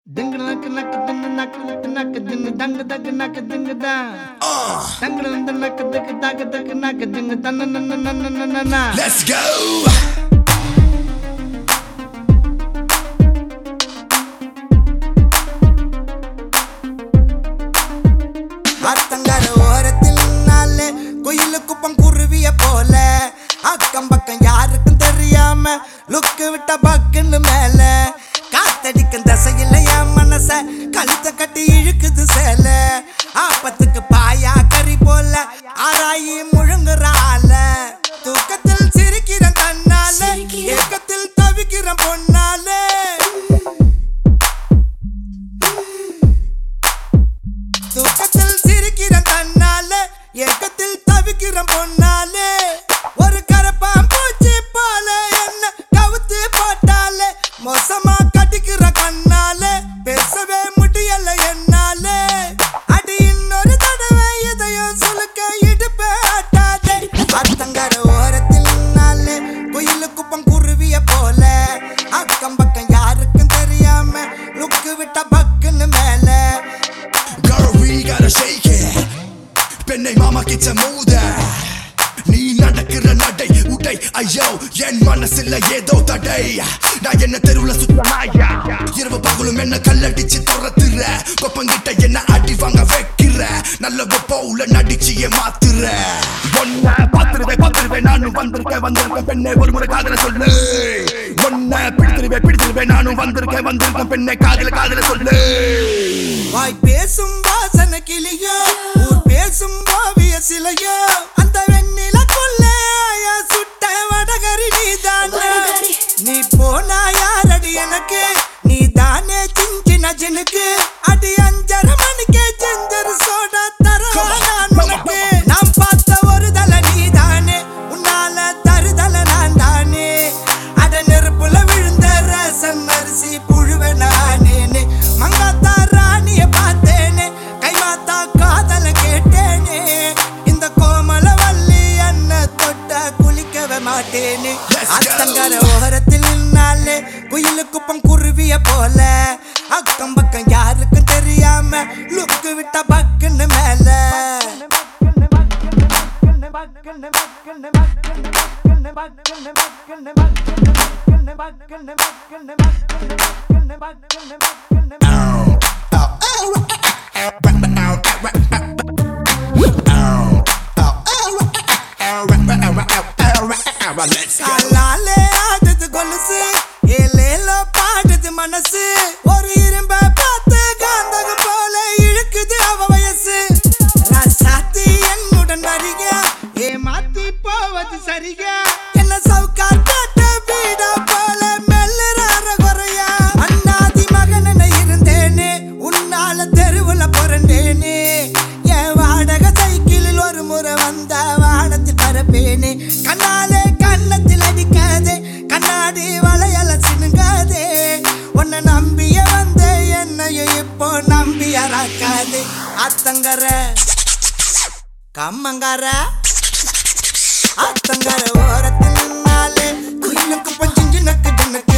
Ding nak nak ding nak nak ding dang dag nak ding da. Dang dang nak dag nak ding dan na. Let's go. ஆத்தங்கர ஓரத்தில் நாளே கோயிலுக்கு பங்குருவிய போல அக்கம் பக்கம் யாருக்கும் தெரியாம லுக்கு விட்ட பக்குன்னு மேல காத்தடிக்கும் தசையில என் மனச கழுத்த கட்டி இழுக்குது சேல ஆப்பத்துக்கு பாயா கறி போல ஆராயி முழுங்குறால தூக்கத்தில் சிரிக்கிற தன்னால ஏக்கத்தில் தவிக்கிற பொன்னாலே தூக்கத்தில் சிரிக்கிற தன்னால ஏக்கத்தில் தவிக்கிற பொன்னாலே ஒரு கரப்பான் பூச்சி போல என்ன கவுத்து போட்டாலே மோசமா கட்டிக்கிற கண்ணாலே பேசவே முடியல என்னாலே அடி இன்னொரு தடவை இதையும் சுலுக்க இடுப்பே ஆட்டாதே அத்தங்கர ஓரத்தில் நாளே குயிலுக்கு பங்குருவிய போல அக்கம் பக்கம் யாருக்கும் தெரியாம லுக்கு விட்ட பக்குன்னு மேல Girl, we gotta shake it. Penne mama kitchen mood. நீ நடக்கிற நடை உடை ஐயோ என் மனசுல ஏதோ தடை நான் என்ன தெருவுல சுத்த நாயா இரவு பகலும் என்ன கல்லடிச்சு துரத்துற கொப்பங்கிட்ட என்ன அடி வாங்க வைக்கிற நல்ல போல நடிச்சிய மாத்துற ஒன்ன பாத்துருவேன் நானும் வந்திருக்கேன் பெண்ணே ஒரு முறை காதல சொல்லு ஒன்ன பிடித்திருவேன் நானும் வந்திருக்கேன் பெண்ணே காதல சொல்லு வாய் பேசும் வாசன கிளியோ ஊர் பேசும் ஓவிய சிலையோ அந்த வெண்ணிலக்குள்ள சுட்ட வடகரி நீதானே நீ போனா யாரடி எனக்கு நீ தானே சின்ன ஜனுக்கு அடி 5:30 மணிக்கே செஞ்சரு சோடா தரவா நான் உனக்கு நாம் பார்த்த ஒரு தலை நீதானே உன்னால தருதல நான் தானே அட நெருப்புல விழுந்த ரசம் அரிசி புழுவ நானேனே மங்காத்தா ராணிய பார்த்தேனே கைமாத்தா காதல கேட்டேனே இந்த கோமல வள்ளி அண்ண தொட்ட குளிக்கவே மாட்டேனே அத்தங்கர ஓரத்தில் நின்னாலே குயிலுக்கு பங்குருவிய போல அக்கம் பக்கம் யாருக்கும் தெரியாம லுக்கு விட்ட பக்குன்னு மேல Let's go. காலாலே ஆடுது கொலுசு ஏலேலோ பாடுது மனசு ஒரு இரும்ப பார்த்து காந்தகம் போல இழுக்குது அவ வயசு ராசாத்தி என்னுடன் வரியா ஏமாத்தி போவது சரியா என்ன சவுக்கார் காட்ட வீடா போல மெல்லுறார குறையா அண்ணாதி மகனனை இருந்தேனே உன்னால தெருவுல பிறந்தேனே என் வாடகை சைக்கிளில் ஒரு முறை வந்த வானத்தில் பரப்பேனே கண்ணாலே கண்ணத்தில் அடிக்காதே கண்ணாடி வளையல சினுங்காதே உன்னை நம்பிய வந்த என்னையும் இப்போ நம்பியறாக்காதே அத்தங்கர கம்மங்கர அத்தங்கர ஓரத்தில் நின்னாலே குயிலுக்கு பஞ்சிஞ்சு நக்கு